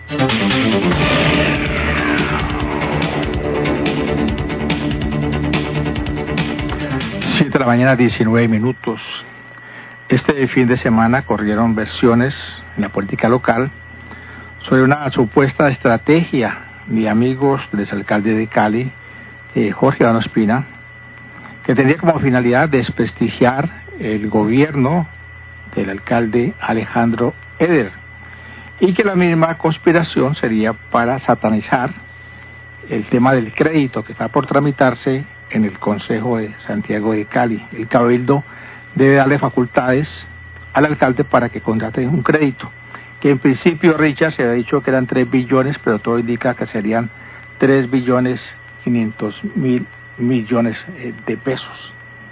De la mañana, 19 minutos. Este fin de semana corrieron versiones en la política local sobre una supuesta estrategia de amigos del exalcalde de Cali, Jorge Iván Ospina, que tenía como finalidad desprestigiar el gobierno del alcalde Alejandro Eder, y que la misma conspiración sería para satanizar el tema del crédito que está por tramitarse en el Consejo de Santiago de Cali. El Cabildo debe darle facultades al alcalde para que contrate un crédito, que en principio, Richard, se había dicho que eran 3 billones, pero todo indica que serían 3.500.000.000.000 de pesos.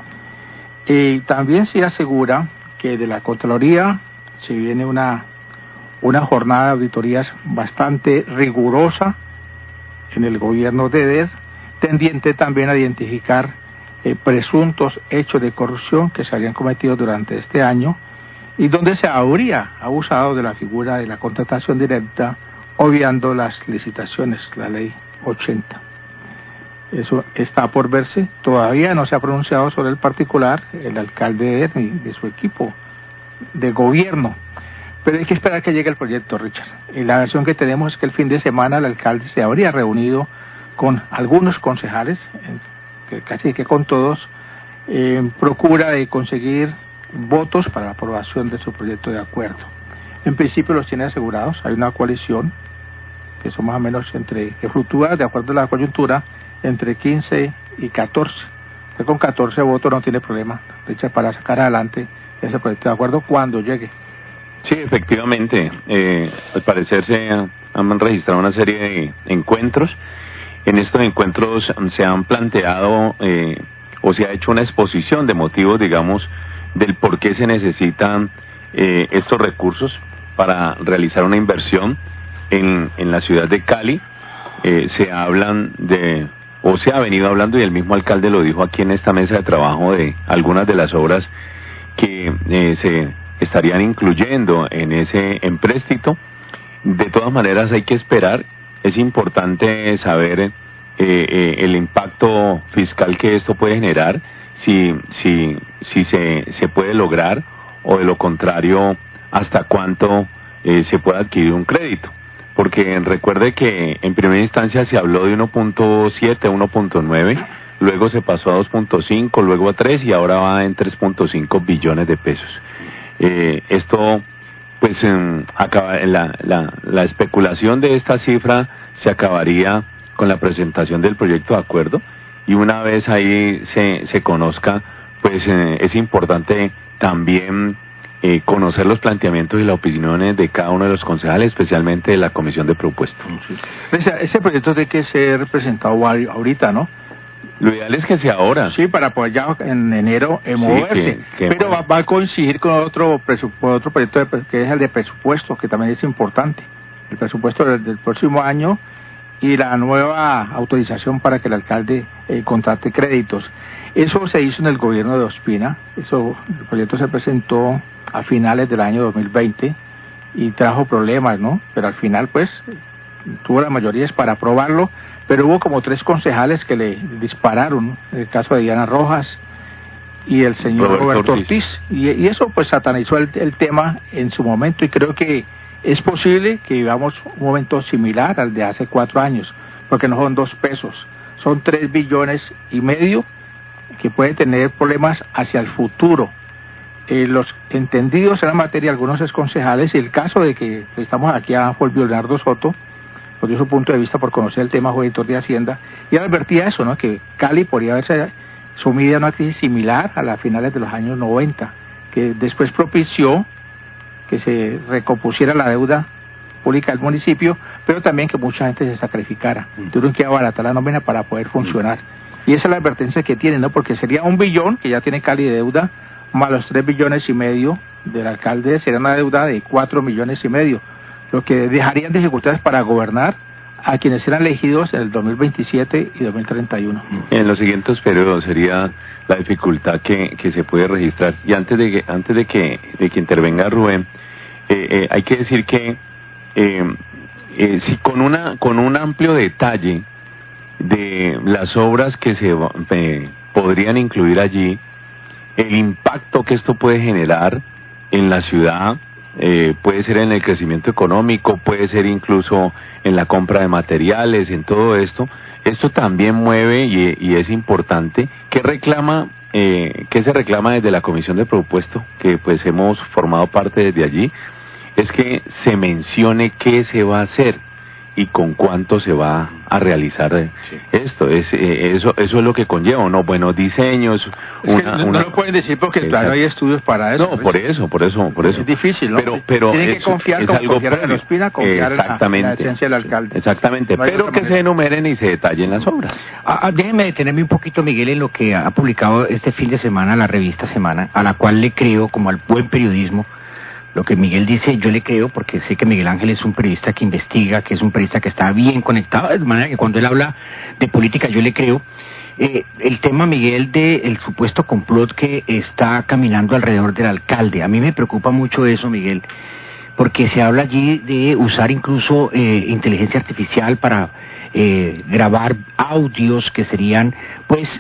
Y también se asegura que de la Contraloría se viene una jornada de auditorías bastante rigurosa en el gobierno de Eder, tendiente también a identificar presuntos hechos de corrupción que se habían cometido durante este año y donde se habría abusado de la figura de la contratación directa, obviando las licitaciones, la ley 80. Eso está por verse. Todavía no se ha pronunciado sobre el particular el alcalde de Eder ni de su equipo de gobierno, pero hay que esperar que llegue el proyecto, Richard. Y la versión que tenemos es que el fin de semana el alcalde se habría reunido con algunos concejales, que casi que con todos, en procura de conseguir votos para la aprobación de su proyecto de acuerdo. En principio los tiene asegurados, hay una coalición que son más o menos que fluctúa de acuerdo a la coyuntura entre 15 y 14. Usted con 14 votos no tiene problema, Richard, para sacar adelante ese proyecto de acuerdo cuando llegue. Sí, efectivamente, al parecer se han registrado una serie de encuentros. En estos encuentros se han planteado o se ha hecho una exposición de motivos, digamos, del por qué se necesitan estos recursos para realizar una inversión en la ciudad de Cali. Se hablan o se ha venido hablando, y el mismo alcalde lo dijo aquí en esta mesa de trabajo, de algunas de las obras que se estarían incluyendo en ese empréstito. De todas maneras hay que esperar. Es importante saber el impacto fiscal que esto puede generar, si se puede lograr, o de lo contrario, hasta cuánto se puede adquirir un crédito. Porque recuerde que en primera instancia se habló de 1.7, 1.9, luego se pasó a 2.5, luego a 3 y ahora va en 3.5 billones de pesos. Esto, pues, la especulación de esta cifra se acabaría con la presentación del proyecto de acuerdo, y una vez ahí se conozca, pues es importante también conocer los planteamientos y las opiniones de cada uno de los concejales, especialmente de la comisión de propuesto. Ese proyecto tiene que ser presentado ahorita, ¿no? Lo ideal es que sea ahora. Sí, para poder ya en enero moverse. Pero va a coincidir con otro proyecto que es el de presupuesto, que también es importante. El presupuesto del próximo año y la nueva autorización para que el alcalde contrate créditos. Eso se hizo en el gobierno de Ospina. El proyecto se presentó a finales del año 2020 y trajo problemas, ¿no? Pero al final, pues, tuvo las mayorías para aprobarlo, pero hubo como 3 concejales que le dispararon, ¿no? El caso de Diana Rojas y el señor Roberto Ortiz. Y eso, pues, satanizó el tema en su momento, y creo que es posible que vivamos un momento similar al de hace 4 años, porque no son 2 pesos, son 3,5 billones que puede tener problemas hacia el futuro. Los entendidos en la materia, algunos exconcejales, y el caso de que estamos aquí a Fulvio Leonardo Soto, pues dio su punto de vista por conocer el tema, auditor de Hacienda, y él advertía eso, ¿no? Que Cali podría haberse sumido en una crisis similar a las finales de los años 90, que después propició que se recompusiera la deuda pública del municipio, pero también que mucha gente se sacrificara. Tuvieron que abaratar la nómina para poder funcionar. Y esa es la advertencia que tienen, ¿no? Porque sería 1 billón que ya tiene Cali de deuda, más los 3,5 billones del alcalde, sería una deuda de 4,5 millones, lo que dejarían dificultades para gobernar a quienes serán elegidos en el 2027 y 2031. En los siguientes periodos sería la dificultad que se puede registrar. Y antes de que intervenga Rubén, hay que decir que si con un amplio detalle de las obras que se podrían incluir allí, el impacto que esto puede generar en la ciudad, puede ser en el crecimiento económico, puede ser incluso en la compra de materiales, en todo esto. Esto también mueve y es importante. ¿Qué se reclama desde la Comisión de Presupuesto, que pues hemos formado parte desde allí? Es que se mencione qué se va a hacer y con cuánto se va a realizar esto. Eso es lo que conlleva, ¿no? Buenos diseños. No lo pueden decir porque claro, hay estudios para eso. No, por eso. Es difícil, ¿no? Pero tienen que confiar, es algo en Ospina, confiar en la esencia del alcalde. Exactamente, no pero que se enumeren y se detallen las obras. Déjeme detenerme un poquito, Miguel, en lo que ha publicado este fin de semana la revista Semana, a la cual le creo, como al buen periodismo. Lo que Miguel dice, yo le creo, porque sé que Miguel Ángel es un periodista que investiga, que es un periodista que está bien conectado, de manera que cuando él habla de política, yo le creo. El tema, Miguel, del supuesto complot que está caminando alrededor del alcalde. A mí me preocupa mucho eso, Miguel, porque se habla allí de usar incluso inteligencia artificial para grabar audios que serían, pues,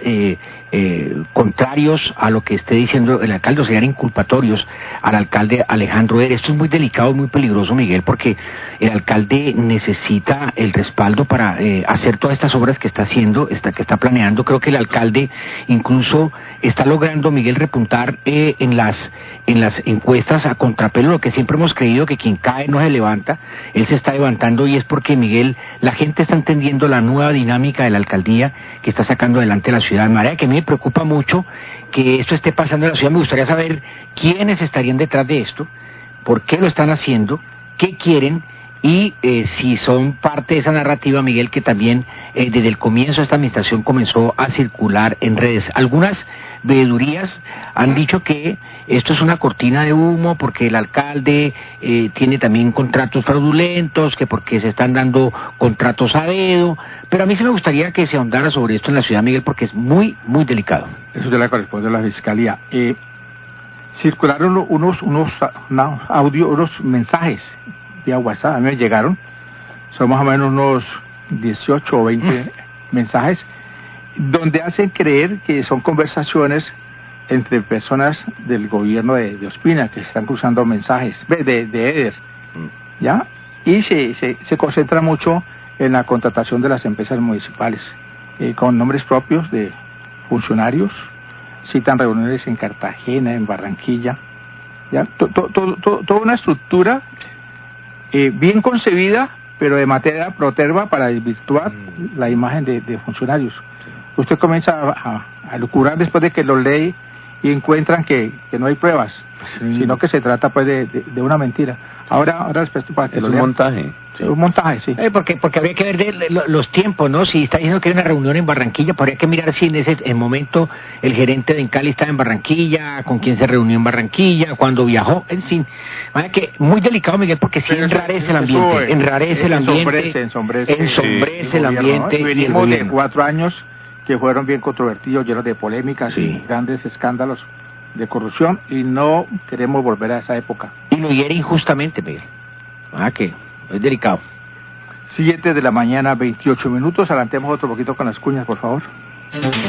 contrarios a lo que esté diciendo el alcalde, o serían inculpatorios al alcalde Alejandro Eder. Esto es muy delicado y muy peligroso, Miguel, porque el alcalde necesita el respaldo para hacer todas estas obras que está haciendo, que está planeando. Creo que el alcalde incluso está logrando, Miguel, repuntar en las encuestas a contrapelo, lo que siempre hemos creído, que quien cae no se levanta. Él se está levantando, y es porque, Miguel, la gente está entendiendo la nueva dinámica de la alcaldía que está sacando adelante la ciudad. De manera que a mí me preocupa mucho que esto esté pasando en la ciudad. Me gustaría saber quiénes estarían detrás de esto, por qué lo están haciendo, qué quieren, y si son parte de esa narrativa, Miguel, que también desde el comienzo de esta administración comenzó a circular en redes. Algunas veedurías han dicho que esto es una cortina de humo porque el alcalde tiene también contratos fraudulentos, que porque se están dando contratos a dedo, pero a mí sí me gustaría que se ahondara sobre esto en la ciudad, Miguel, porque es muy, muy delicado. Eso ya le corresponde a la Fiscalía. Circularon unos mensajes vía WhatsApp, a mí me llegaron, son más o menos unos 18 o 20 mensajes, donde hacen creer que son conversaciones entre personas del gobierno de Ospina, que están cruzando mensajes, de Eder, ¿ya? Y se concentra mucho en la contratación de las empresas municipales, con nombres propios de funcionarios, citan reuniones en Cartagena, en Barranquilla, ¿ya? Toda una estructura bien concebida, pero de materia proterva para desvirtuar la imagen de funcionarios. Usted comienza a lucurar después de que lo lee y encuentran que no hay pruebas, sino que se trata pues de una mentira. Ahora respecto para que es lo un lean. montaje. Sí. Un montaje, sí. Porque habría que ver los tiempos, ¿no? Si está diciendo que hay una reunión en Barranquilla, pues habría que mirar si en ese momento el gerente de Encali estaba en Barranquilla, con quién se reunió en Barranquilla, cuándo viajó, en fin. Manera que muy delicado, Miguel, porque sí enrarece el ambiente, ensombrece el ambiente. Y venimos de 4 años que fueron bien controvertidos, llenos de polémicas y grandes escándalos de corrupción, y no queremos volver a esa época. Y lo hiere injustamente, Miguel. Que es delicado. 7 de la mañana, 28 minutos. Adelantemos otro poquito con las cuñas, por favor.